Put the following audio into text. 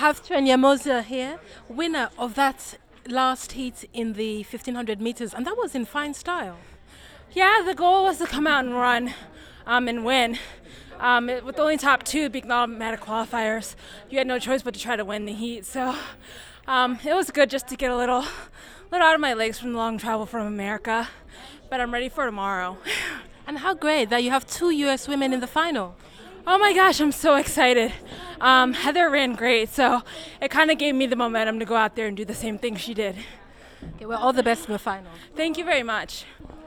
have Trenya Moser here, winner of that last heat in the 1500 meters, and that was in fine style. Yeah, the goal was to come out and run and win. With only top two being automatic qualifiers, you had no choice but to try to win the heat. So it was good just to get a little out of my legs from the long travel from America. But I'm ready for tomorrow. And how great that you have two U.S. women in the final. Oh my gosh, I'm so excited. Heather ran great, so it kind of gave me the momentum to go out there and do the same thing she did. Okay, well, all the best in the final. Thank you very much.